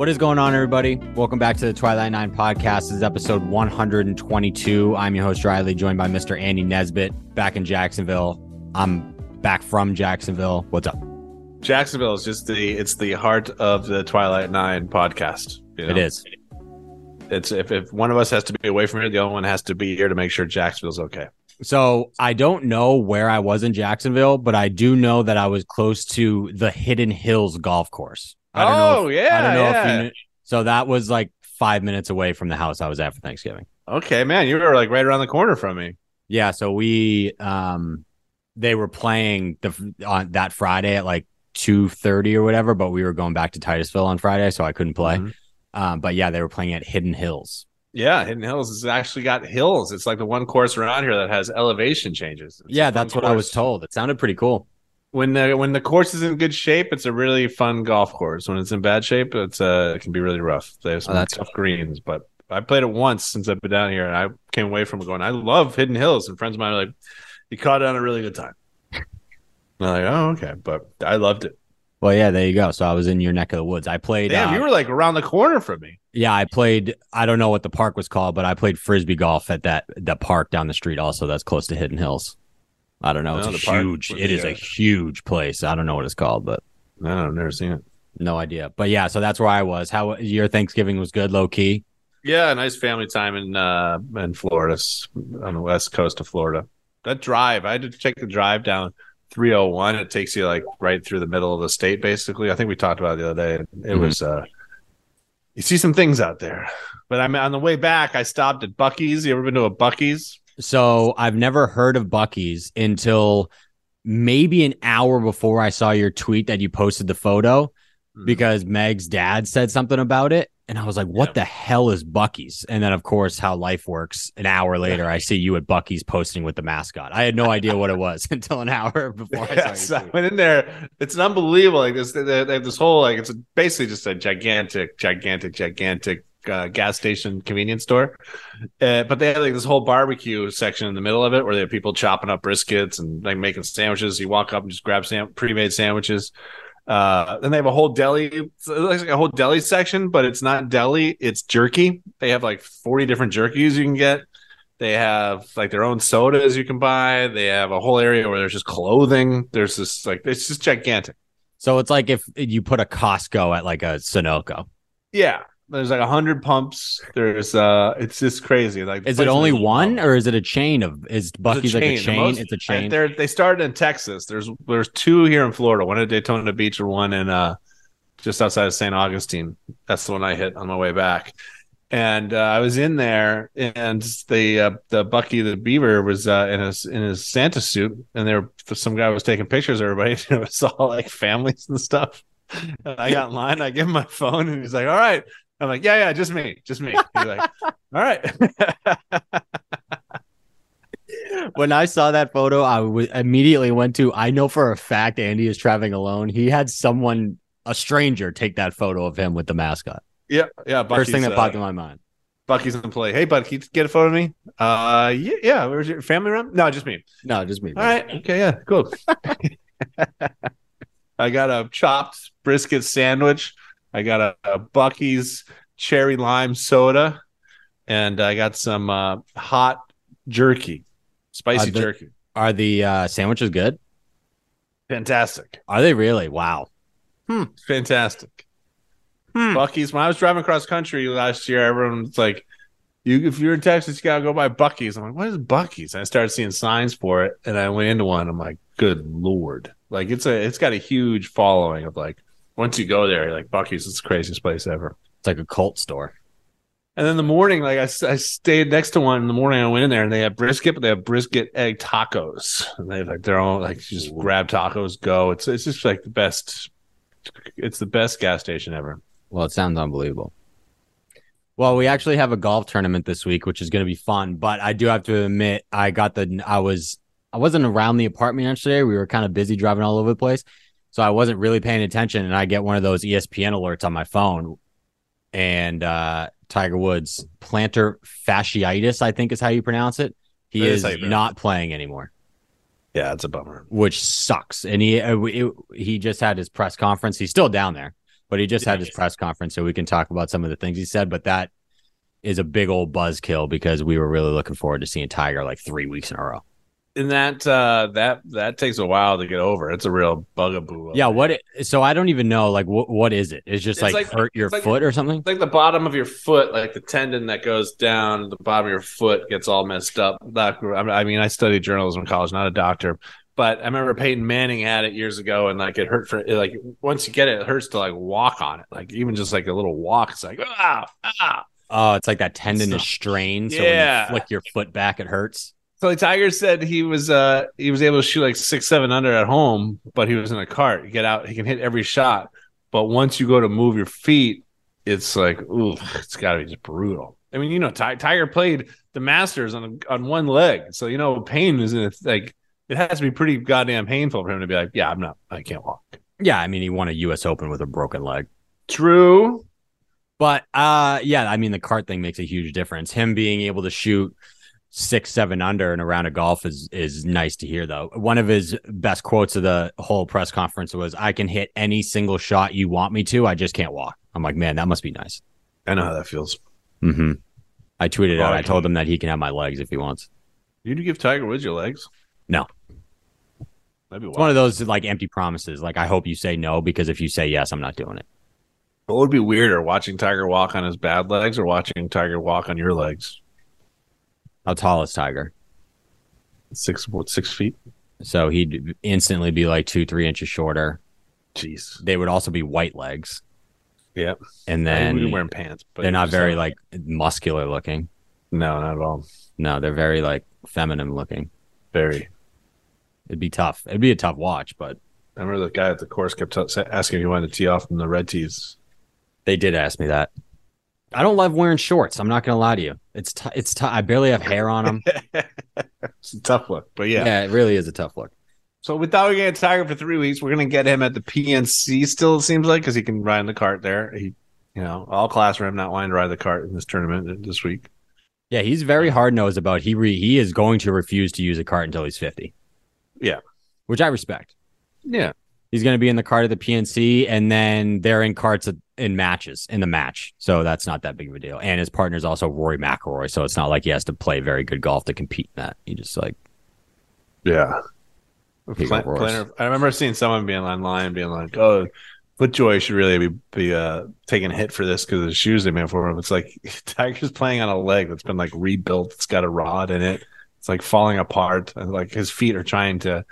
What is going on, everybody? Welcome back to the Twilight Nine podcast. This is episode 122. I'm your host, Riley, joined by Mr. Andy Nesbitt, back in Jacksonville. I'm back from Jacksonville. What's up? Jacksonville is just it's the heart of the Twilight Nine podcast. You know? It is. It's if one of us has to be away from here, the other one has to be here to make sure Jacksonville's okay. So I don't know where I was in Jacksonville, but I do know that I was close to the Hidden Hills golf course. I don't know if you knew. So that was like 5 minutes away from the house I was at for Thanksgiving. Okay, man, you were like right around the corner from me. Yeah, so they were playing on that Friday at like 2:30 or whatever, but we were going back to Titusville on Friday, so I couldn't play. Mm-hmm. But yeah, they were playing at Hidden Hills. Yeah, Hidden Hills has actually got hills. It's like the one course around here that has elevation changes. That's what I was told. It sounded pretty cool. When the course is in good shape, it's a really fun golf course. When it's in bad shape, it can be really rough. They have some tough greens, but I played it once since I've been down here, and I came away from it going, I love Hidden Hills. And friends of mine are like, you caught it on a really good time. And I'm like, oh, okay. But I loved it. Well, yeah, there you go. So I was in your neck of the woods. I played. Damn, you were like around the corner from me. Yeah, I played. I don't know what the park was called, but I played frisbee golf at the park down the street. Also, that's close to Hidden Hills. I don't know. It's huge. It is a huge place. I don't know what it's called, but no, I've never seen it. No idea. But yeah, so that's where I was. How your Thanksgiving was good, low key? Yeah, nice family time in Florida, on the west coast of Florida. That drive, I had to take the drive down 301. It takes you like right through the middle of the state, basically. I think we talked about it the other day. It was you see some things out there. But I'm on the way back. I stopped at Buc-ee's. You ever been to a Buc-ee's? So I've never heard of Buc-ee's until maybe an hour before I saw your tweet that you posted the photo, because Meg's dad said something about it. And I was like, what the hell is Buc-ee's? And then, of course, how life works. An hour later, I see you at Buc-ee's posting with the mascot. I had no idea what it was until an hour before I saw you. I went in there. It's an unbelievable. Like this, they have this whole, like, it's basically just a gigantic gas station convenience store. But they have like this whole barbecue section in the middle of it where they have people chopping up briskets and like making sandwiches. You walk up and just grab pre-made sandwiches. Then they have a whole deli. It looks like a whole deli section, but it's not deli. It's jerky. They have like 40 different jerkies you can get. They have like their own sodas you can buy. They have a whole area where there's just clothing. There's this like, it's just gigantic. So it's like if you put a Costco at like a Sunoco. Yeah. There's like 100 pumps. There's it's just crazy. Like, is it only one or is it a chain of? Is Buc-ee's like a chain? It's a chain. They started in Texas. There's two here in Florida. One at Daytona Beach, or one in just outside of St. Augustine. That's the one I hit on my way back. And I was in there, and the Buc-ee the Beaver was in his Santa suit, and some guy was taking pictures of everybody. And it was all like families and stuff. And I got in line. I give him my phone, and he's like, "All right." I'm like, yeah, just me. He's like, all right. When I saw that photo, I immediately went to, I know for a fact Andy is traveling alone. He had a stranger, take that photo of him with the mascot. Yeah. First thing that popped in my mind. Buc-ee's in play. Hey, bud, can you get a photo of me? Yeah. Where's your family around? No, just me. No, just me. All right. Okay, yeah, cool. I got a chopped brisket sandwich. I got a Buc-ee's cherry lime soda, and I got some hot jerky, spicy jerky. Are the sandwiches good? Fantastic. Are they really? Wow. Fantastic. Buc-ee's. When I was driving across country last year, everyone was like, if you're in Texas, you gotta go by Buc-ee's. I'm like, what is Buc-ee's? And I started seeing signs for it, and I went into one. I'm like, good Lord. Like, it's got a huge following of like, once you go there, like, Buc-ee's is the craziest place ever. It's like a cult store. And then in the morning, like I stayed next to one in the morning. I went in there and they have brisket, but they have brisket egg tacos. And they have like their own, like, you just grab tacos, go. It's just like the best. It's the best gas station ever. Well, it sounds unbelievable. Well, we actually have a golf tournament this week, which is going to be fun. But I do have to admit, I wasn't around the apartment yesterday. We were kind of busy driving all over the place. So I wasn't really paying attention, and I get one of those ESPN alerts on my phone, and Tiger Woods, plantar fasciitis, I think is how you pronounce it. He is not playing anymore. Yeah, it's a bummer. Which sucks. And he just had his press conference. He's still down there. but he just had his press conference, so we can talk about some of the things he said. But that is a big old buzzkill because we were really looking forward to seeing Tiger like 3 weeks in a row. And that takes a while to get over. It's a real bugaboo. Yeah, so I don't even know, like, what is it? It's just like hurt your foot or something? It's like the bottom of your foot, like the tendon that goes down the bottom of your foot gets all messed up. I mean, I studied journalism in college, not a doctor, but I remember Peyton Manning had it years ago, and like it hurt for like once you get it, it hurts to like walk on it. Like even just like a little walk, it's like ah. Oh, it's like that tendon is strained, so when you flick your foot back, it hurts. So like Tiger said he was able to shoot like 6-7 under at home, but he was in a cart. You get out, he can hit every shot. But once you go to move your feet, it's like, ooh, it's got to be just brutal. I mean, you know, Tiger played the Masters on one leg, so you know, pain is like it has to be pretty goddamn painful for him to be like, yeah, I can't walk. Yeah, I mean, he won a U.S. Open with a broken leg. True, but yeah, I mean, the cart thing makes a huge difference. Him being able to shoot 6-7 under in a round of golf is nice to hear, though. One of his best quotes of the whole press conference was, "I can hit any single shot you want me to. I just can't walk." I'm like, man, that must be nice. I know how that feels. Mm-hmm. I tweeted out. I told him that he can have my legs if he wants. You'd give Tiger Woods your legs? No. That'd be wild. It's one of those like empty promises. Like, I hope you say no, because if you say yes, I'm not doing it. What would be weirder, watching Tiger walk on his bad legs or watching Tiger walk on your legs? How tall is Tiger? 6 feet. So he'd instantly be like 2-3 inches shorter. Jeez. They would also be white legs. Yep. And then we're wearing pants, but they're not very like muscular looking. No, not at all. No, they're very like feminine looking. Very. It'd be tough. It'd be a tough watch, but I remember the guy at the course kept asking if he wanted to tee off from the red tees. They did ask me that. I don't love wearing shorts. I'm not going to lie to you. It's tough. I barely have hair on them. It's a tough look, but yeah. Yeah, it really is a tough look. So without getting Tiger for 3 weeks, we're going to get him at the PNC still, it seems like, because he can ride in the cart there. He, you know, all class for him not wanting to ride the cart in this tournament this week. Yeah, he's very hard-nosed about he is going to refuse to use a cart until he's 50. Yeah. Which I respect. Yeah. He's going to be in the cart at the PNC, and then they're in carts in matches, in the match. So that's not that big of a deal. And his partner's also Rory McIlroy, so it's not like he has to play very good golf to compete in that. He just like... Yeah. I remember seeing someone being online, being like, "Oh, FootJoy should really be taking a hit for this because of the shoes they made for him." It's like Tiger's playing on a leg that's been like rebuilt. It's got a rod in it. It's like falling apart, and like his feet are trying to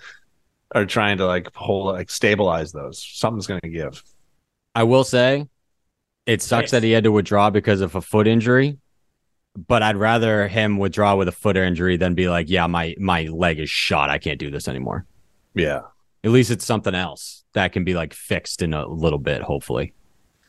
like hold, like stabilize those. Something's going to give. I will say, it sucks that he had to withdraw because of a foot injury. But I'd rather him withdraw with a foot injury than be like, "Yeah, my leg is shot. I can't do this anymore." Yeah. At least it's something else that can be like fixed in a little bit, hopefully. It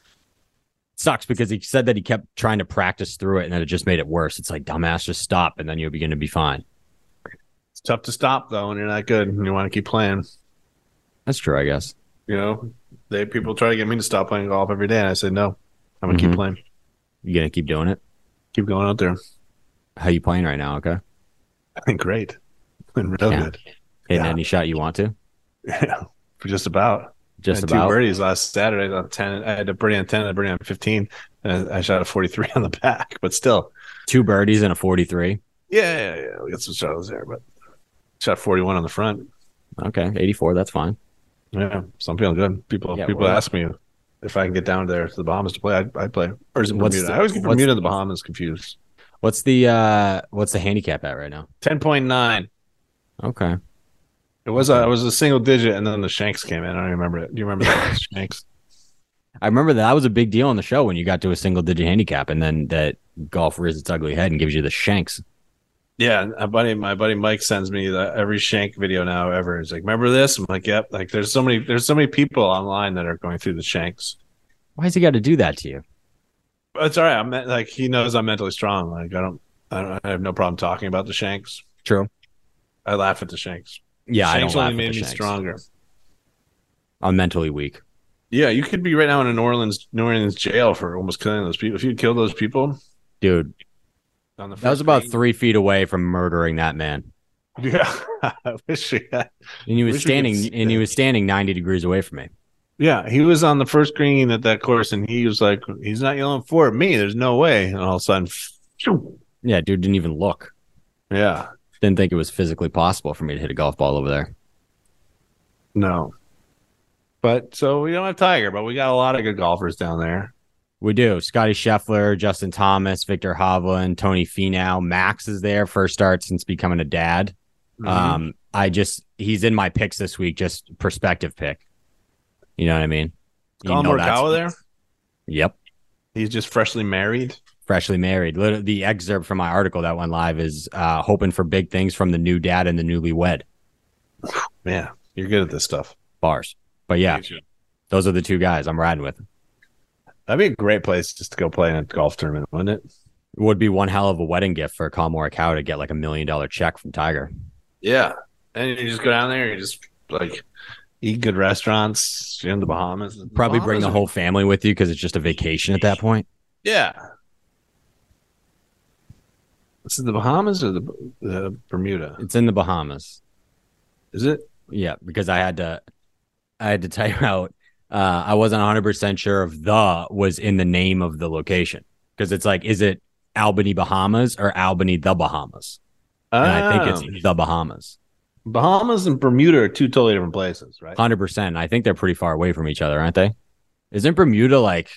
sucks because he said that he kept trying to practice through it and then it just made it worse. It's like, dumbass, just stop and then you'll begin to be fine. It's tough to stop though when you're not good and you want to keep playing. That's true, I guess. You know, people try to get me to stop playing golf every day and I said no. I'm gonna keep playing. You gonna keep doing it? Keep going out there. How you playing right now, okay? I think great. Been real good. Hitting any shot you want to? Yeah, for just about. Just about. 2 birdies last Saturday on 10. I had a birdie on 10 and a birdie on 15. And I shot a 43 on the back, but still. 2 birdies and a 43? Yeah. We got some shots there, but shot 41 on the front. Okay, 84, that's fine. Yeah, so I'm feeling good. People ask me if I can get down there to the Bahamas to play, I'd play. Or is it Bermuda? I always get Bermuda and the Bahamas confused. What's the handicap at right now? 10.9. Okay. It was a single digit, and then the Shanks came in. I don't remember it. Do you remember that Shanks? I remember that was a big deal on the show when you got to a single digit handicap, and then that golf rears its ugly head and gives you the Shanks. Yeah, my buddy Mike sends me every Shank video now ever. He's like, "Remember this?" I'm like, "Yep." Like, there's so many people online that are going through the Shanks. Why has he got to do that to you? It's all right. Like, he knows I'm mentally strong. Like, I have no problem talking about the Shanks. True. I laugh at the Shanks. Yeah, Shanks I don't only laugh at made the me Shanks. stronger. I'm mentally weak. Yeah, you could be right now in a New Orleans jail for almost killing those people. If you kill those people, dude, on the that was about 3 feet away from murdering that man. Yeah, I wish we had. And he was standing 90 degrees away from me. Yeah, he was on the first green at that course, and he was like, "He's not yelling for me. There's no way." And all of a sudden, Yeah, dude didn't even look. yeah, Didn't think it was physically possible for me to hit a golf ball over there. no. But so we don't have Tiger, but we got a lot of good golfers down there. We do. Scotty Scheffler, Justin Thomas, Victor Hovland, Tony Finau. Max is there. First start since becoming a dad. He's in my picks this week, just perspective pick. You know what I mean? Colin Morikawa there? Yep. He's just freshly married. Freshly married. The excerpt from my article that went live is hoping for big things from the new dad and the newlywed. Man, you're good at this stuff. Bars. But yeah, those are the two guys I'm riding with. That'd be a great place just to go play in a golf tournament, wouldn't it? It would be one hell of a wedding gift for Colin Morikawa to get like $1 million check from Tiger. Yeah. And you just go down there and you just like eat good restaurants in the Bahamas. Probably bring the whole family with you because it's just a vacation at that point. Yeah. Is it the Bahamas or the Bermuda? It's in the Bahamas. Is it? Yeah, because I had to type out. I wasn't 100% sure if the was in the name of the location because it's like, is it Albany, Bahamas or Albany, the Bahamas? And I think it's the Bahamas. Bahamas and Bermuda are two totally different places, right? 100%. I think they're pretty far away from each other, aren't they? Isn't Bermuda like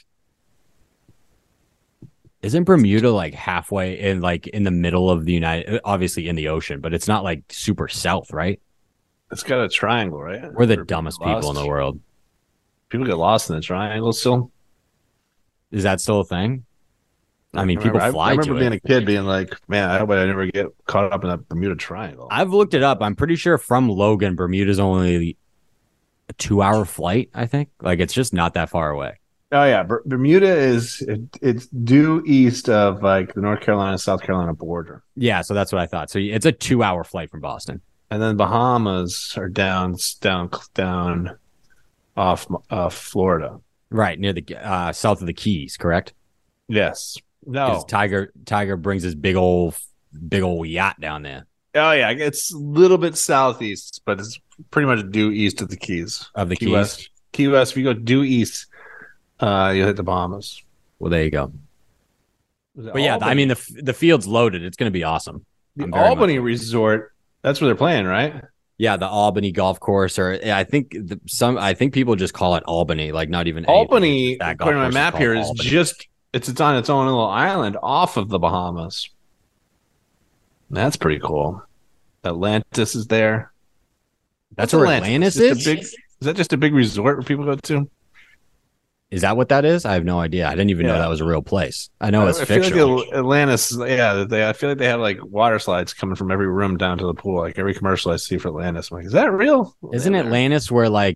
halfway in the middle of the obviously in the ocean, but it's not like super south, right? It's got a triangle, right? We're the dumbest people in the world. People get lost in the triangle still. Is that still a thing? I mean, people fly. I remember being a kid being like, man, I hope I never get caught up in that Bermuda Triangle. I've looked it up. I'm pretty sure from Logan, Bermuda's only a 2-hour flight, I think. Like, it's just not that far away. Oh, yeah. Bermuda it's due east of like the North Carolina, South Carolina border. Yeah, so that's what I thought. So it's a 2-hour flight from Boston. And then Bahamas are down off Florida. Right, near the south of the Keys, correct? Yes. No. Tiger brings his big old yacht down there. Oh yeah, it's a little bit southeast, but it's pretty much due east of the Keys. Of the Key Keys. West. Key West, if you go due east, you'll hit the Bahamas. Well, there you go. But yeah, I mean the field's loaded. It's going to be awesome. The Albany Resort, that's where they're playing, right? Yeah, the Albany golf course, or I think people just call it Albany, like not even Albany. According to my map here, is Albany. just it's on its own little island off of the Bahamas. That's pretty cool. Atlantis is there. That's where Atlantis is? Is that just a big resort where people go to? Is that what that is? I have no idea. I didn't even know that was a real place. I know it's fictional. Feel like Atlantis, I feel like they have like water slides coming from every room down to the pool. Like every commercial I see for Atlantis, I'm like, is that real? Isn't Atlantis where like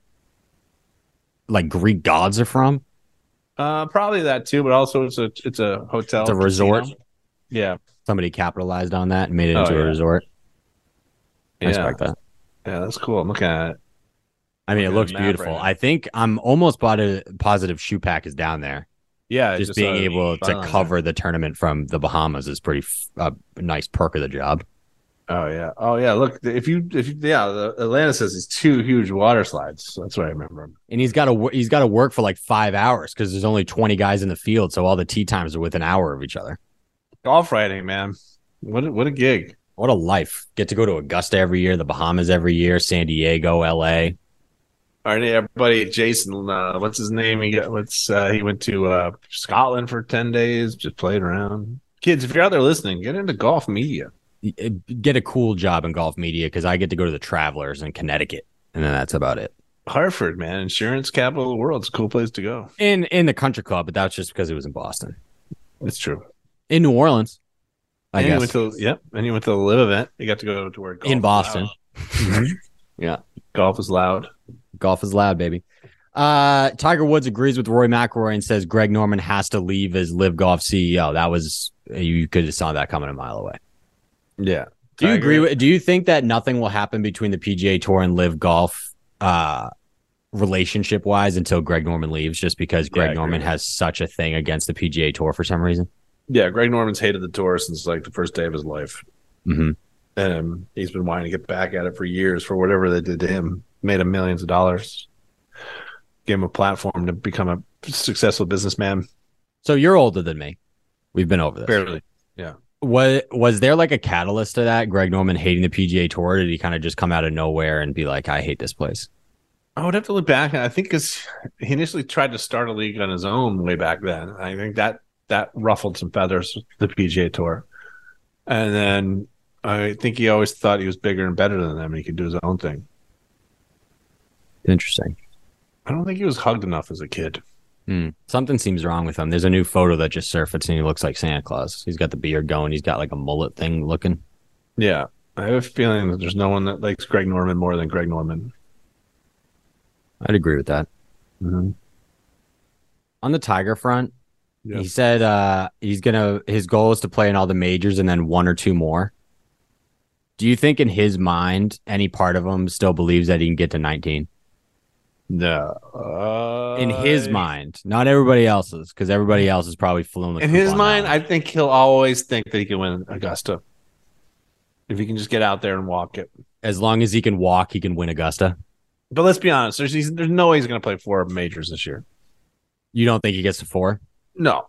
Greek gods are from? Probably that too, but also it's a hotel. It's a resort. Casino. Yeah. Somebody capitalized on that and made it into a resort. I respect that. Yeah, that's cool. I'm looking at it. I mean, it looks beautiful. Right, I think I'm almost positive Shoe Pack is down there. Yeah, just being able to cover the tournament from the Bahamas is pretty a nice perk of the job. Oh yeah. Look, if you the Atlantis has these two huge water slides. So that's what I remember. And he's got to work for like 5 hours because there's only 20 guys in the field, so all the tee times are within an hour of each other. Golf riding, man. What a gig. What a life. Get to go to Augusta every year, the Bahamas every year, San Diego, LA. All right, everybody. Jason, what's his name? He went to Scotland for 10 days, just played around. Kids, if you're out there listening, get into golf media. Get a cool job in golf media because I get to go to the Travelers in Connecticut, and then that's about it. Hartford, man, insurance capital of the world. It's a cool place to go. In the country club, but that's just because it was in Boston. It's true. In New Orleans, I guess. And you went to the live event. You got to go to where golf in Boston. Yeah, golf is loud. Golf is loud, baby. Tiger Woods agrees with Rory McIlroy and says Greg Norman has to leave as Live Golf CEO. That was you could have saw that coming a mile away. Yeah. Do you agree? Do you think that nothing will happen between the PGA Tour and Live Golf, relationship wise, until Greg Norman leaves? Just because Greg Norman has such a thing against the PGA Tour for some reason. Yeah, Greg Norman's hated the tour since like the first day of his life. Mm-hmm. And he's been wanting to get back at it for years for whatever they did to him. Made him millions of dollars. gave him a platform to become a successful businessman. So you're older than me. We've been over this. Barely. Yeah. Was there like a catalyst to that? Greg Norman hating the PGA Tour? Did he kind of just come out of nowhere and be like, I hate this place? I would have to look back. I think because he initially tried to start a league on his own way back then. I think that ruffled some feathers with the PGA Tour. And then I think he always thought he was bigger and better than them and he could do his own thing. Interesting. I don't think he was hugged enough as a kid. Something seems wrong with him. There's a new photo that just surfaced and he looks like Santa Claus. He's got the beard going. He's got like a mullet thing looking. Yeah. I have a feeling that there's no one that likes Greg Norman more than Greg Norman. I'd agree with that. Mm-hmm. On the Tiger front, Yeah. he said his goal is to play in all the majors and then one or two more. Do you think in his mind, any part of him still believes that he can get to 19? No. In his mind, not everybody else's, because everybody else is probably fooling the In his mind, I think he'll always think that he can win Augusta. If he can just get out there and walk it. As long as he can walk, he can win Augusta. But let's be honest, there's no way he's going to play 4 majors this year. You don't think he gets to 4? No,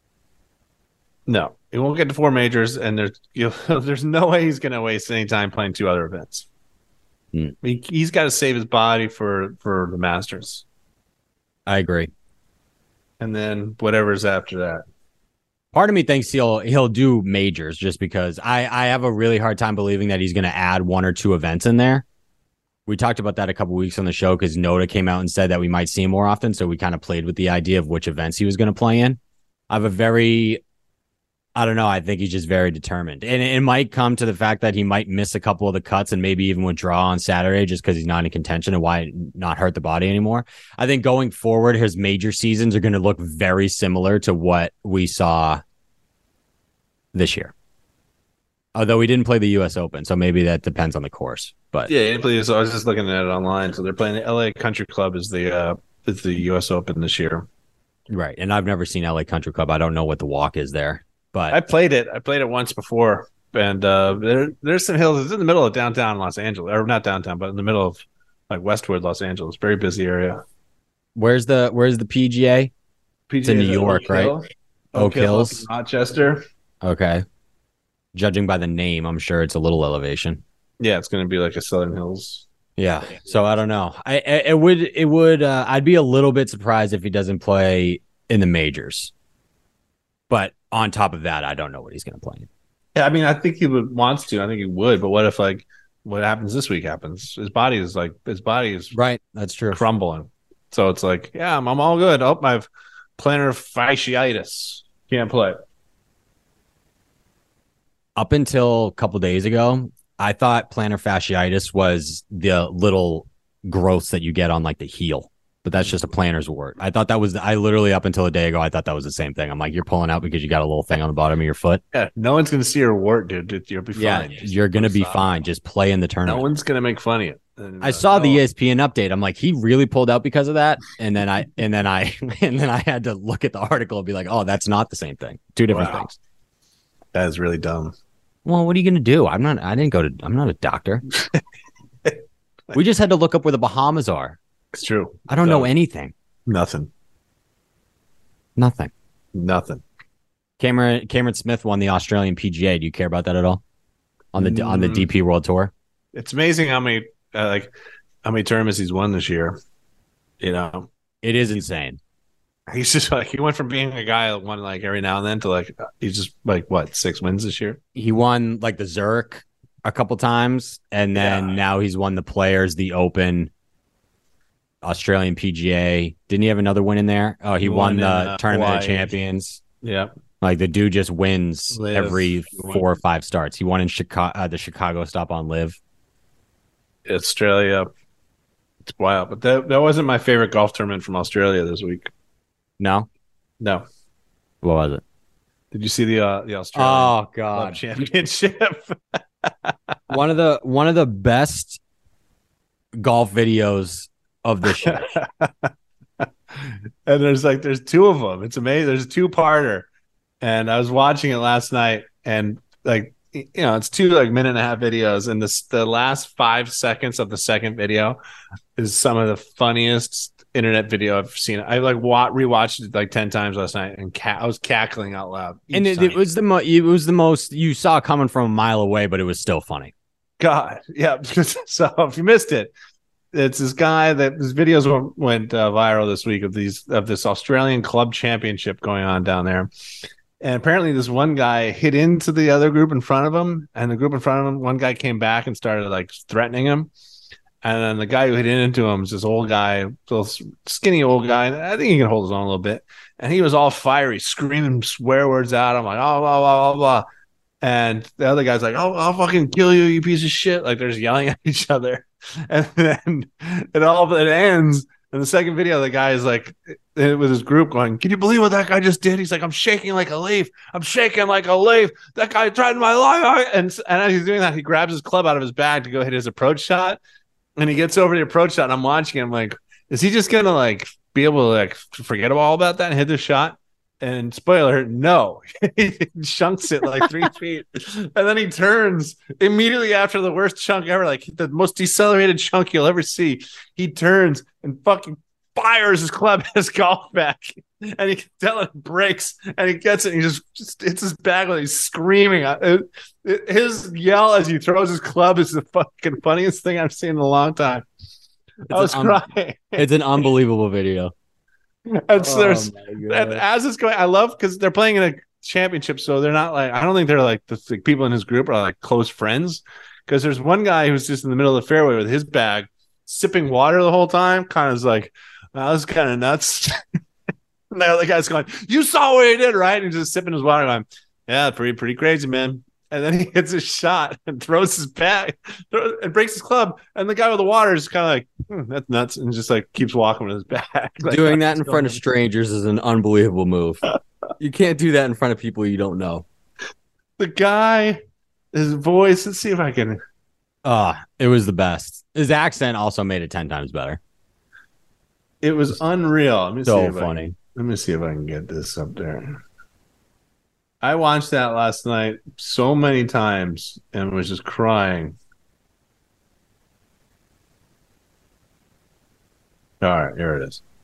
he won't get to 4 majors, and there's no way he's going to waste any time playing 2 other events. He's got to save his body for the Masters, I agree. and then whatever's after that. Part of me thinks he'll do majors just because I have a really hard time believing that he's going to add 1 or 2 events in there. We talked about that a couple weeks on the show because Noda came out and said that we might see him more often. So we kind of played with the idea of which events he was going to play in. I don't know. I think he's just very determined. And it might come to the fact that he might miss a couple of the cuts and maybe even withdraw on Saturday just because he's not in contention and why not hurt the body anymore. I think going forward, his major seasons are going to look very similar to what we saw this year. Although we didn't play the U.S. Open, so maybe that depends on the course. But Yeah, please. I was just looking at it online. So they're playing the LA Country Club is the U.S. Open this year. Right, and I've never seen LA Country Club. I don't know what the walk is there, but I played it. I played it once before, and there's some hills. It's in the middle of downtown Los Angeles, or not downtown, but in the middle of like Westwood Los Angeles. Very busy area. where's the PGA? It's in New York, right? Oak Hills, Rochester. Okay. Judging by the name, I'm sure it's a little elevation. Yeah, it's going to be like a Southern Hills. Yeah, so I don't know. It would. I'd be a little bit surprised if he doesn't play in the majors. But on top of that, I don't know what he's going to play in. Yeah, I mean, I think he wants to. I think he would. But what if like what happens this week happens? His body is Right. That's true. crumbling. So it's like, yeah, I'm all good. Oh, I have plantar fasciitis. Can't play. Up until a couple days ago, I thought plantar fasciitis was the little growths that you get on like the heel, but that's just a plantar's wart. I thought that was, I literally up until a day ago, I thought that was the same thing. I'm like, you're pulling out because you got a little thing on the bottom of your foot. Yeah, no one's going to see your wart, dude. You'll be fine. Yeah, you're going to be fine. Just play in the tournament. No one's going to make fun of you. And, I saw the ESPN update. I'm like, he really pulled out because of that. And then I had to look at the article and be like, oh, that's not the same thing. Two different things. That is really dumb. Well, what are you going to do? I'm not a doctor. We just had to look up where the Bahamas are. It's true. I don't know anything. Nothing. Cameron Smith won the Australian PGA. Do you care about that at all? On the DP World Tour? It's amazing how many tournaments he's won this year. You know, it is insane. He's just like, he went from being a guy that won like every now and then to like, he's just like, what, 6 wins this year? He won like the Zurich a couple times, and then now he's won the Players, the Open, Australian PGA. Didn't he have another win in there? Oh, he won the Tournament Hawaii. of Champions. Yeah. Like the dude just wins Live. every 4 or 5 starts. He won in Chicago, the Chicago stop on Live. Australia. It's wild. But that wasn't my favorite golf tournament from Australia this week. No? No. What was it? Did you see the Australian Oh Club God. Championship? one of the best golf videos of this year. And there's 2 of them. It's amazing. There's a 2-parter. And I was watching it last night, and like, you know, it's 2 like minute and a half videos, and the last 5 seconds of the second video is some of the funniest internet video I've seen. I like rewatched it like 10 times last night, and I was cackling out loud. And it was the most you saw coming from a mile away, but it was still funny. God, yeah. So if you missed it, it's this guy that his videos went viral this week of this Australian club championship going on down there. And apparently this one guy hit into the other group in front of him, and the group in front of him, one guy came back and started like threatening him. And then the guy who hit into him was this old guy, little skinny old guy. And I think he can hold his own a little bit. And he was all fiery, screaming swear words out. I'm like, oh, blah, blah, blah, blah. And the other guy's like, oh, I'll fucking kill you, you piece of shit. Like they're just yelling at each other. And then it ends. In the second video, the guy is like with his group going, can you believe what that guy just did? He's like, I'm shaking like a leaf. I'm shaking like a leaf. That guy tried my life. And as he's doing that, he grabs his club out of his bag to go hit his approach shot. And he gets over the approach shot, and I'm watching him like, is he just going to like be able to like forget all about that and hit the shot? And spoiler, no. He chunks it like 3 feet. And then he turns immediately after the worst chunk ever, like the most decelerated chunk you'll ever see. He turns and fucking fires his club at his golf bag. And you can tell it breaks, and he gets it, and he just hits his bag while he's screaming. His yell as he throws his club is the fucking funniest thing I've seen in a long time. I was crying. It's an unbelievable video. And as it's going, I love because they're playing in a championship, so they're not like, I don't think they're like the people in his group are like close friends, because there's one guy who's just in the middle of the fairway with his bag sipping water the whole time, kind of is like, wow, this is kind of nuts. And the other guy's going, you saw what he did, right? And he's just sipping his water going, yeah, pretty crazy, man. And then he hits his shot and throws his bag and breaks his club. And the guy with the water is kind of like, that's nuts. And just like keeps walking with his bag. Like, doing that in front of strangers is an unbelievable move. You can't do that in front of people you don't know. The guy, his voice, let's see if I can. It was the best. His accent also made it 10 times better. It was unreal. Let me so funny. Let me see if I can get this up there. I watched that last night so many times and was just crying. All right, here it is.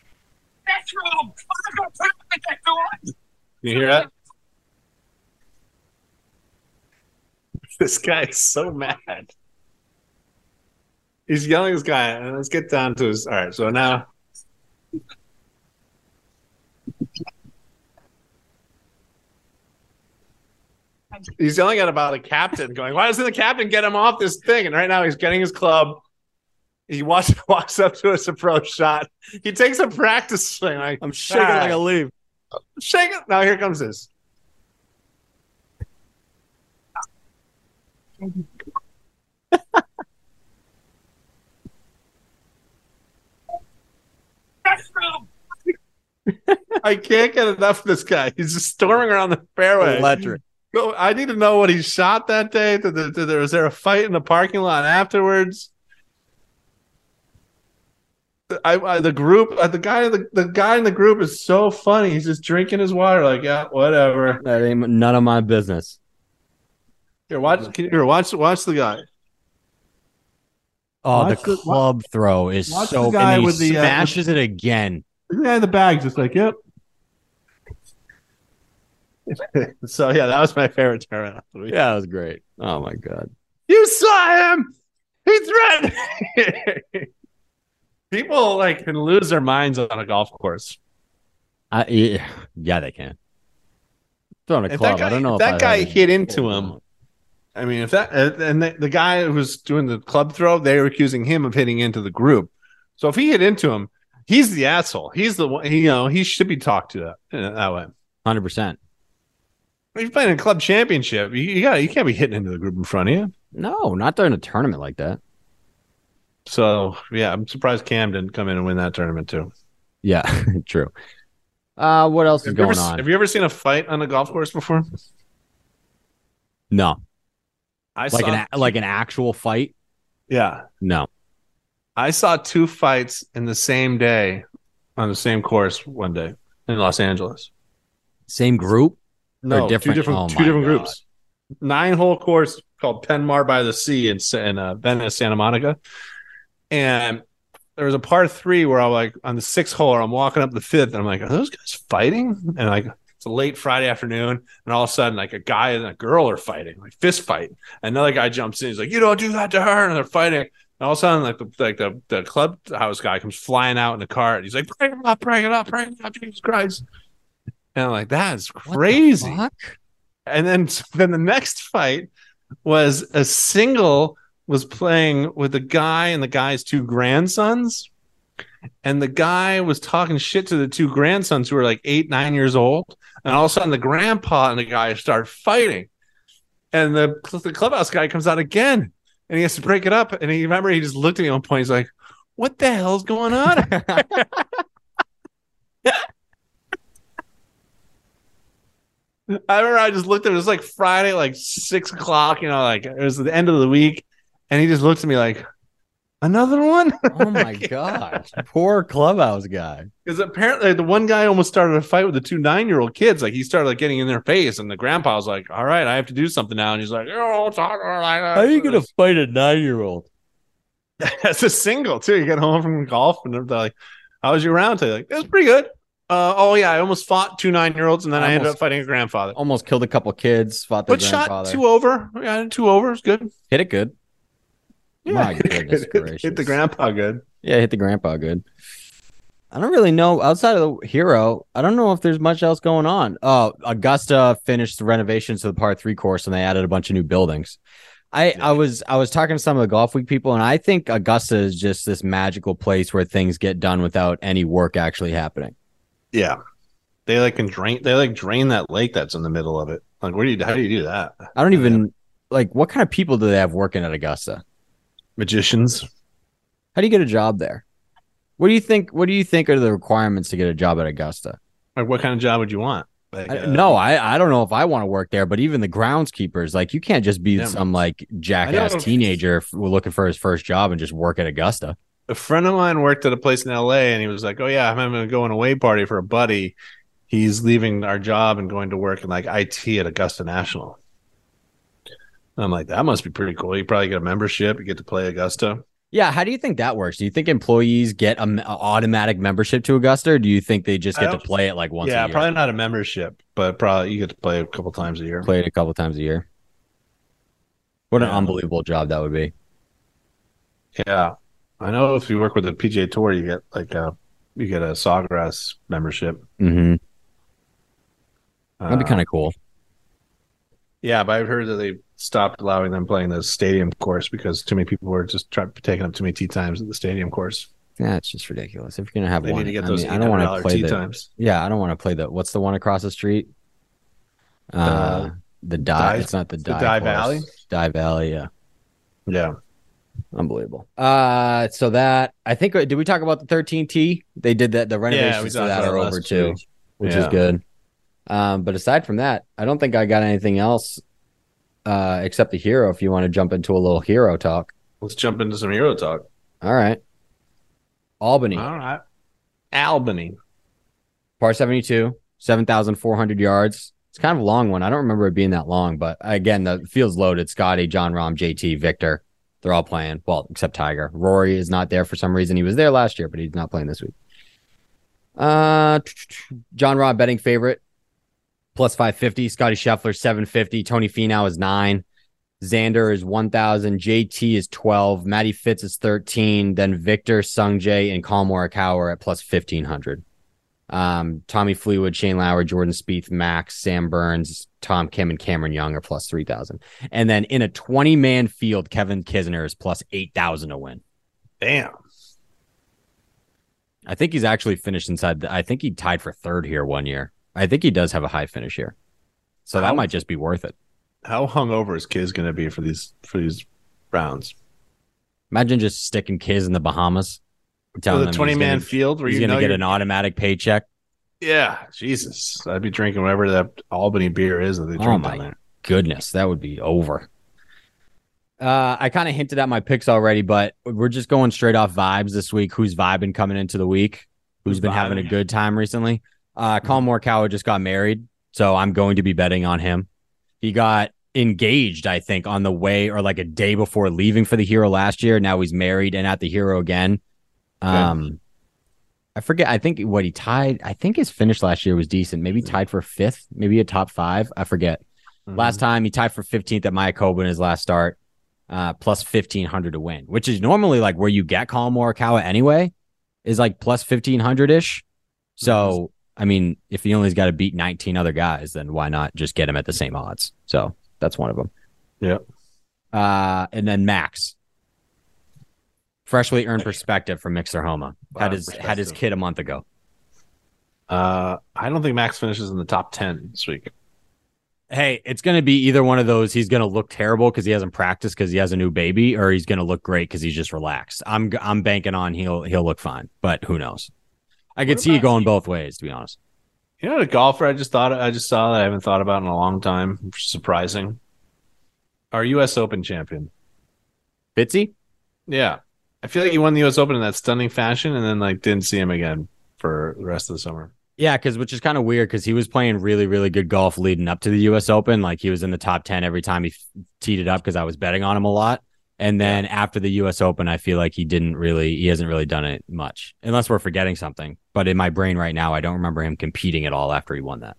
Can you hear that? This guy is so mad. He's yelling at this guy, and let's get down to his. All right, so now. He's yelling at about a captain, going, why doesn't the captain get him off this thing? And right now he's getting his club. He walks up to his approach shot. He takes a practice swing. Like, I'm shaking like a leaf. Shaking. Now here comes this. I can't get enough of this guy. He's just storming around the fairway. Electric. I need to know what he shot that day. Was there a fight in the parking lot afterwards? The guy in the group is so funny. He's just drinking his water, like, yeah, whatever. That ain't none of my business. Watch the guy. Oh, the club throw is so. The guy and he with the smashes it again. The guy in the bag, just like, yep. So yeah, that was my favorite tournament of the week. Yeah, that was great. Oh my god, you saw him. He threatened. People like can lose their minds on a golf course. Yeah, they can. Throwing a club. I don't know if that guy hit into him. I mean, if that and the guy who was doing the club throw, they were accusing him of hitting into the group. So if he hit into him, he's the asshole. He's the one. He should be talked to that way. 100%. If you're playing a club championship, you can't be hitting into the group in front of you. No, not during a tournament like that. So yeah, I'm surprised Cam didn't come in and win that tournament too. Yeah, true. What else is going on? Have you ever seen a fight on a golf course before? No. Like an actual fight? Yeah. No. I saw 2 fights in the same day on the same course one day in Los Angeles. Same group? No, two different groups. 9-hole course called Penn Mar by the Sea in Venice, Santa Monica. And there was a par three where I'm like on the sixth hole, I'm walking up the fifth, and I'm like, are those guys fighting? And like it's a late Friday afternoon, and all of a sudden, like a guy and a girl are fighting, like fist fight. Another guy jumps in, he's like, you don't do that to her, and they're fighting. And all of a sudden, the clubhouse guy comes flying out in the car, and he's like, bring it up, bring it up, bring it up, Jesus Christ. And I'm like, that's crazy. And then the next fight was a single was playing with the guy and the guy's two grandsons. And the guy was talking shit to the two grandsons who were like 8, 9 years old. And all of a sudden the grandpa and the guy start fighting. And the clubhouse guy comes out again and he has to break it up. And he just looked at me at one point. He's like, what the hell's going on? I remember I just looked at it. It was like Friday, like 6 o'clock, like it was the end of the week. And he just looked at me like, another one? Oh my gosh. Poor clubhouse guy. Because apparently the one guy almost started a fight with the two 9-year-old kids. Like he started like getting in their face, and the grandpa was like, all right, I have to do something now. And he's like, oh, how are you going to fight a 9-year-old? That's a single too. You get home from golf and they're like, how was your round today? Like, it was pretty good. Oh yeah, I almost fought two 9-year-olds, and then I ended up fighting a grandfather. Almost killed a couple kids. Fought the shot grandfather. 2 over. Yeah, 2 over is good. Hit it good. Yeah, my goodness gracious. Hit the grandpa good. Yeah, hit the grandpa good. I don't really know outside of the Hero. I don't know if there's much else going on. Oh, Augusta finished the renovations to the par 3 course, and they added a bunch of new buildings. I was talking to some of the Golf Week people, and I think Augusta is just this magical place where things get done without any work actually happening. Yeah. They drain that lake that's in the middle of it. Like, how do you do that? I don't even what kind of people do they have working at Augusta? Magicians. How do you get a job there? What do you think are the requirements to get a job at Augusta? Like, what kind of job would you want? I don't know if I want to work there, but even the groundskeepers, you can't just be some jackass teenager looking for his first job and just work at Augusta. A friend of mine worked at a place in LA, and he was like, oh yeah, I'm having to go on a away party for a buddy. He's leaving our job and going to work in IT at Augusta National. And I'm like, that must be pretty cool. You probably get a membership. You get to play Augusta. Yeah. How do you think that works? Do you think employees get an automatic membership to Augusta, or do you think they just get to play it once a year? Yeah, probably not a membership, but probably you get to play a couple times a year. Play it a couple times a year. What an unbelievable job that would be. Yeah. I know if you work with the PGA Tour, you get a Sawgrass membership. Mm-hmm. That'd be kind of cool. Yeah, but I've heard that they stopped allowing them playing the stadium course because too many people were just taking up too many tee times at the stadium course. Yeah, it's just ridiculous. If you're gonna have they one, need to get those I don't want to play tee times. Yeah, I don't want to play what's the one across the street? The Dive. It's not the Dive. The Dive Valley. Dive Valley. Yeah. Yeah. Unbelievable. So that I think did we talk about the 13T? They did that. The renovations to that are over too, which is good. But aside from that, I don't think I got anything else except the Hero. If you want to jump into a little Hero talk, let's jump into some Hero talk. All right. Albany. All right. Albany. Par 72, 7,400 yards. It's kind of a long one. I don't remember it being that long, but again, the field's loaded. Scotty, John Rahm, JT, Victor. They're all playing. Well, except Tiger. Rory is not there for some reason. He was there last year, but he's not playing this week. John Rahm betting favorite. Plus 550. Scotty Scheffler 750. Tony Finau is 9. Xander is 1,000. JT is 12. Matty Fitz is 13. Then Victor, Sungjae, and Collin Morikawa are at plus 1,500. Tommy Fleetwood, Shane Lowry, Jordan Spieth, Max, Sam Burns, Tom Kim, and Cameron Young are plus 3,000. And then in a 20-man field, Kevin Kisner is plus 8,000 to win. Damn. I think he's actually finished inside. I think he tied for third here one year. I think he does have a high finish here. So that might just be worth it. How hungover is Kiz going to be for these rounds? Imagine just sticking Kiz in the Bahamas. The 20-man field where he's going to get an automatic paycheck. Yeah, Jesus. I'd be drinking whatever that Albany beer is that they drink down there. Goodness, that would be over. I kind of hinted at my picks already, but we're just going straight off vibes this week. Who's vibing coming into the week? Who's been having a good time recently? Collin Morikawa just got married, so I'm going to be betting on him. He got engaged, I think, on the way or like a day before leaving for the Hero last year. Now he's married and at the Hero again. I forget. I think what he tied. I think his finish last year was decent. Maybe tied for fifth. Maybe a top five. I forget. Last time he tied for 15th at Mayakoba in his last start, plus 1,500 to win, which is normally like where you get Colin Morikawa anyway, is like plus 1,500 ish. So I mean, if he only's got to beat 19 other guys, then why not just get him at the same odds? So that's one of them. Yeah. And then Max. Freshly earned perspective from Mixer Homa. Had his kid a month ago. I don't think Max finishes in the top 10 this week. Hey, it's going to be either one of those. He's going to look terrible because he hasn't practiced because he has a new baby, or he's going to look great because he's just relaxed. I'm banking on he'll look fine, but who knows? I could see it going both ways, to be honest. You know, a golfer I just saw that I haven't thought about in a long time. Which is surprising. Our U.S. Open champion, Fitzy? Yeah. I feel like he won the U.S. Open in that stunning fashion and then like didn't see him again for the rest of the summer. Yeah, which is kind of weird because he was playing really, really good golf leading up to the U.S. Open. Like he was in the top 10 every time he teed it up because I was betting on him a lot. And then after the U.S. Open, I feel like he hasn't really done it much, unless we're forgetting something. But in my brain right now, I don't remember him competing at all after he won that.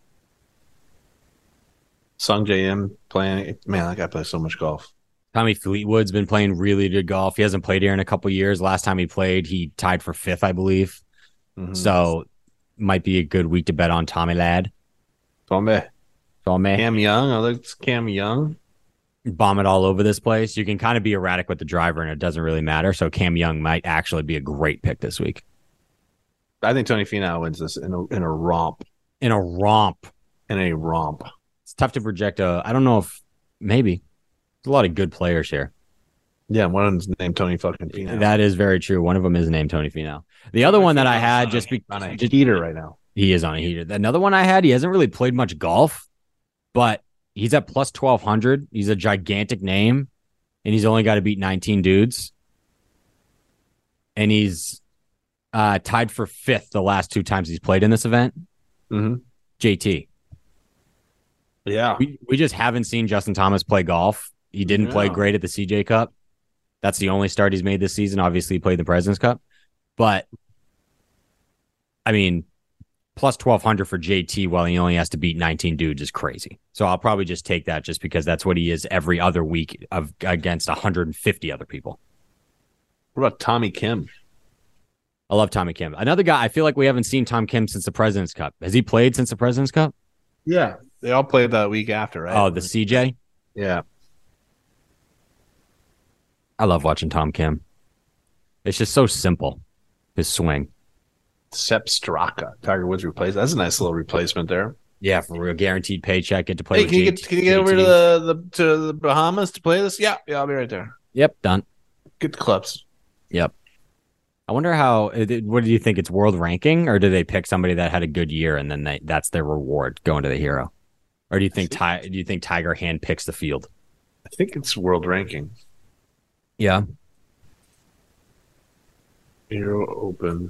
Sung J M playing, man, that guy plays so much golf. Tommy Fleetwood's been playing really good golf. He hasn't played here in a couple years. Last time he played, he tied for fifth, I believe. So might be a good week to bet on Tommy Lad. Tommy. Cam Young. I like Cam Young. Bomb it all over this place. You can kind of be erratic with the driver, and it doesn't really matter. So Cam Young might actually be a great pick this week. I think Tony Finau wins this in a romp. In a romp. It's tough to project. I don't know if maybe. There's a lot of good players here. Yeah, one of them's named Tony fucking Finau. That is very true. One of them is named Tony Finau. The other one that I had on a heater right now. He is on a heater. Another one I had, he hasn't really played much golf, but he's at plus 1,200. He's a gigantic name, and he's only got to beat 19 dudes. And he's tied for fifth the last two times he's played in this event. JT. Yeah. We just haven't seen Justin Thomas play golf. He didn't play great at the CJ Cup. That's the only start he's made this season. Obviously, he played the President's Cup. But, I mean, plus 1,200 for JT while he only has to beat 19 dudes is crazy. So I'll probably just take that just because that's what he is every other week against 150 other people. What about Tommy Kim? I love Tommy Kim. Another guy, I feel like we haven't seen Tom Kim since the President's Cup. Has he played since the President's Cup? Yeah. They all played that week after, right? Oh, the CJ? Yeah. I love watching Tom Kim. It's just so simple, his swing. Sepp Straka, Tiger Woods replacement. That's a nice little replacement there. Yeah, for real guaranteed paycheck. Get to play. Hey, can you get over to the Bahamas to play this? Yeah, I'll be right there. Yep, done. Get the clubs. Yep. I wonder what do you think? It's world ranking, or do they pick somebody that had a good year and then that's their reward going to the hero? Or do you think Tiger handpicks the field? I think it's world ranking. Yeah. Hero Open.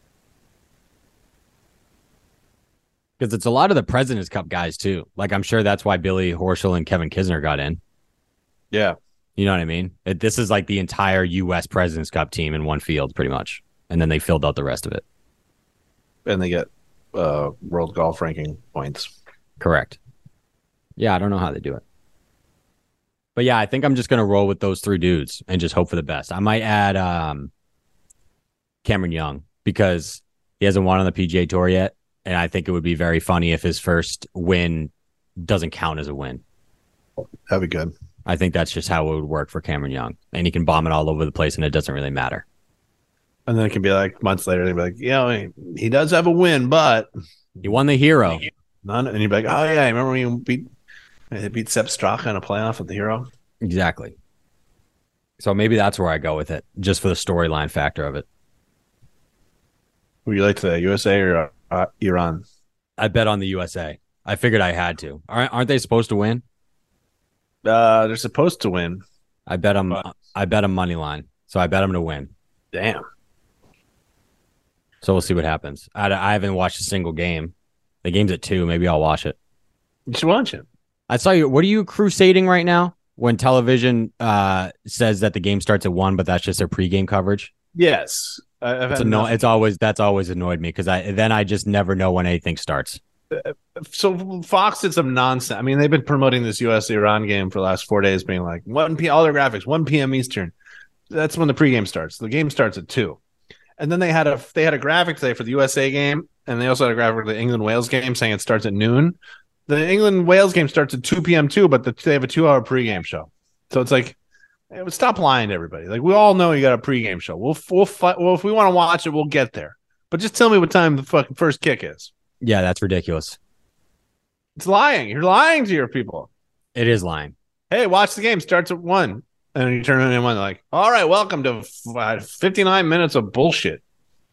Because it's a lot of the President's Cup guys too. Like I'm sure that's why Billy Horschel and Kevin Kisner got in. Yeah. You know what I mean? This is like the entire U.S. President's Cup team in one field, pretty much. And then they filled out the rest of it. And they get world golf ranking points. Correct. Yeah, I don't know how they do it. But yeah, I think I'm just going to roll with those three dudes and just hope for the best. I might add Cameron Young because he hasn't won on the PGA Tour yet. And I think it would be very funny if his first win doesn't count as a win. That'd be good. I think that's just how it would work for Cameron Young. And he can bomb it all over the place and it doesn't really matter. And then it can be like months later, they'd be like, he does have a win, but he won the Hero. And you'd be like, oh yeah, I remember when you beat Sepp Straka in a playoff at the Hero. Exactly. So maybe that's where I go with it, just for the storyline factor of it. Would you like to USA or Iran? I bet on the USA. I figured I had to. Aren't they supposed to win? They're supposed to win. I bet them money line. So I bet them to win. Damn. So we'll see what happens. I haven't watched a single game. The game's at 2. Maybe I'll watch it. You should watch it. I saw you. What are you crusading right now when television says that the game starts at 1, but that's just their pregame coverage? Yes. I've It's had enough. that's always annoyed me because I just never know when anything starts. So Fox did some nonsense. I mean, they've been promoting this U.S. Iran game for the last 4 days, being like 1 p. All their graphics 1 p.m. Eastern. That's when the pregame starts. The game starts at 2. And then they had a graphic today for the USA game, and they also had a graphic for the England Wales game saying it starts at noon. The England Wales game starts at 2 p.m. too, but they have a 2-hour pregame show. So it's like, stop lying to everybody. Like, we all know you got a pregame show. We'll fight. Well, if we want to watch it, we'll get there. But just tell me what time the fucking first kick is. Yeah, that's ridiculous. It's lying. You're lying to your people. It is lying. Hey, watch the game. Starts at 1. And you turn it in 1, like, all right, welcome to 59 minutes of bullshit.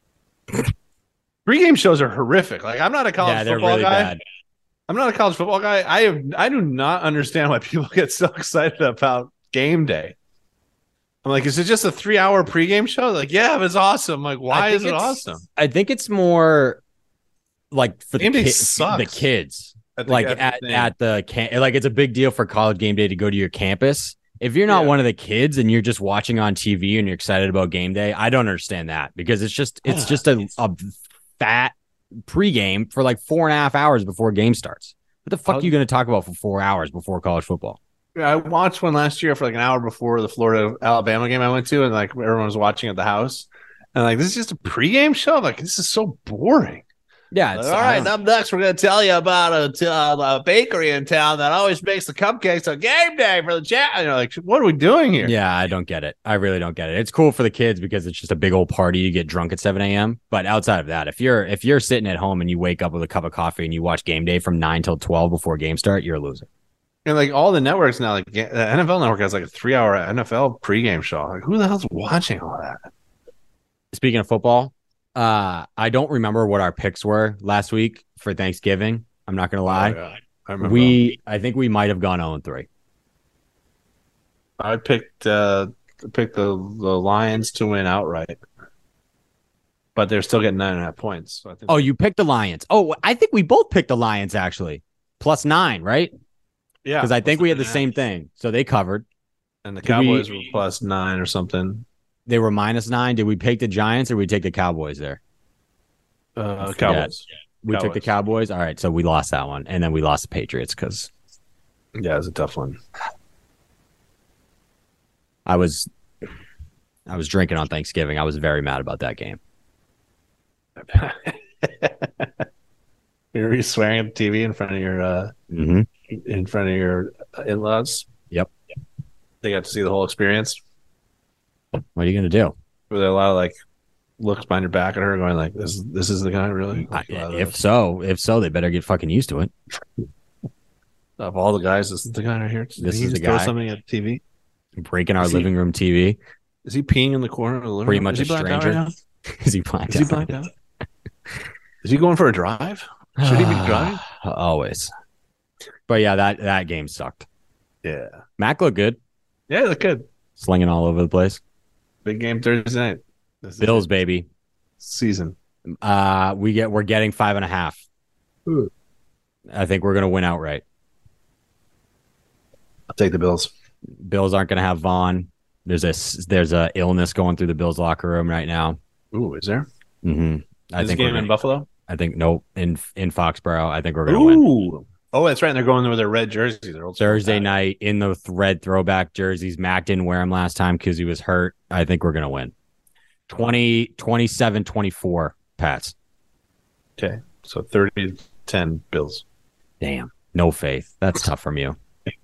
Pregame shows are horrific. Like, I'm not a college football really guy. bad. I'm not a college football guy. I do not understand why people get so excited about game day. I'm like, is it just a 3-hour pregame show? Like, yeah, but it's awesome. Like, why is it awesome? I think it's more like for Game the day kids. sucks. The kids. At Like the at the like it's a big deal for college game day to go to your campus. If you're not one of the kids and you're just watching on TV and you're excited about game day, I don't understand that because it's just a fat pregame for like 4.5 hours before game starts. What the fuck are you going to talk about for 4 hours before college football? I watched one last year for like an hour before the Florida Alabama game I went to, and like everyone was watching at the house, and like, this is just a pregame show. Like, this is so boring. Yeah. All right, up next, we're going to tell you about a bakery in town that always makes the cupcakes on game day for the chat. And you're like, what are we doing here? Yeah, I don't get it. I really don't get it. It's cool for the kids because it's just a big old party. You get drunk at 7 a.m. But outside of that, if you're sitting at home and you wake up with a cup of coffee and you watch game day from 9 till 12 before game start, you're a loser. And like all the networks now, like the NFL network has like a 3-hour NFL pregame show. Like, who the hell's watching all that? Speaking of football, I don't remember what our picks were last week for Thanksgiving. I'm not going to lie. Oh, yeah. I remember. I think we might have gone 0-3. I picked the Lions to win outright, but they're still getting 9.5 points. So I think you picked the Lions. Oh, I think we both picked the Lions actually. +9, right? Yeah, because I think we had the same thing. So they covered. And the Cowboys were +9 or something. They were -9. Did we pick the Giants or we take the Cowboys there? Cowboys. We took the Cowboys. All right, so we lost that one, and then we lost the Patriots because it was a tough one. I was drinking on Thanksgiving. I was very mad about that game. Were you swearing at the TV in front of your in-laws? Yep. They got to see the whole experience. What are you gonna do? Were there a lot of like looks behind your back at her, going like, "This is the guy, really?" Like, if so, they better get fucking used to it. Of all the guys, this is the guy right here. This is the guy. Something at TV, breaking our living room TV. Is he peeing in the corner of the living Pretty room? much a stranger. Right is he blacked out? Is he blacked out? Is he going for a drive? Should he be driving? Always. But yeah, that game sucked. Yeah. Mac looked good. Yeah, he looked good. Slinging all over the place. Big game Thursday night. Bills, baby. Season. We're getting 5.5. Ooh. I think we're gonna win outright. I'll take the Bills. Bills aren't gonna have Vaughn. There's a illness going through the Bills locker room right now. Ooh, is there? Mm-hmm. I think game in Buffalo. I think nope. In Foxborough, I think we're gonna win. Oh, that's right. And they're going there with their red jerseys. Thursday night in the red throwback jerseys. Mac didn't wear them last time because he was hurt. I think we're gonna win. 27-24 Pats. Okay. So 30-10 Bills. Damn. No faith. That's tough from you.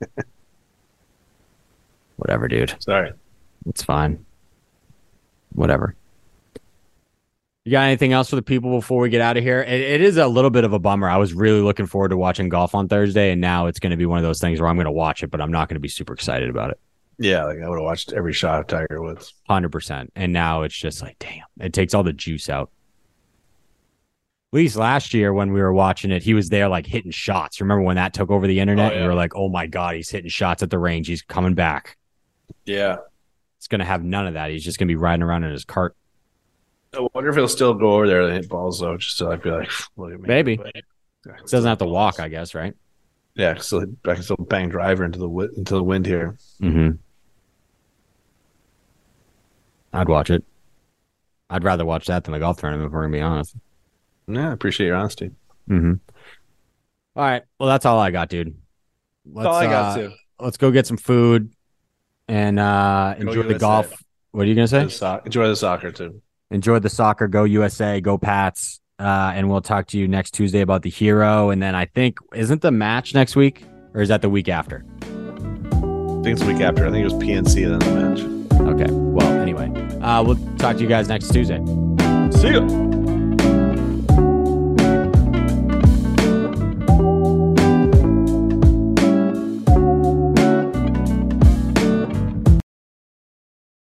Whatever, dude. Sorry. It's fine. Whatever. You got anything else for the people before we get out of here? It is a little bit of a bummer. I was really looking forward to watching golf on Thursday, and now it's going to be one of those things where I'm going to watch it, but I'm not going to be super excited about it. Yeah, like I would have watched every shot of Tiger Woods. 100%. And now it's just like, damn, it takes all the juice out. At least last year when we were watching it, he was there like hitting shots. Remember when that took over the internet? Oh, yeah. We were like, oh my God, he's hitting shots at the range. He's coming back. Yeah. It's going to have none of that. He's just going to be riding around in his cart. I wonder if he'll still go over there and hit balls, though, just so I'd be like, look at me. Maybe. He doesn't have to walk, I guess, right? Yeah, I can still bang driver into the wind here. Mm-hmm. I'd watch it. I'd rather watch that than the golf tournament, if we're gonna be honest. Yeah, I appreciate your honesty. Mm-hmm. All right. Well, that's all I got, dude. That's all I got too. Let's go get some food and enjoy the USA. golf. What are you gonna say? Enjoy the soccer too. Enjoy the soccer. Go USA. Go Pats. And we'll talk to you next Tuesday about the Hero. And then I think isn't the match next week, or is that the week after? I think it's the week after. I think it was PNC then the match. Okay. Well, anyway, we'll talk to you guys next Tuesday. See you.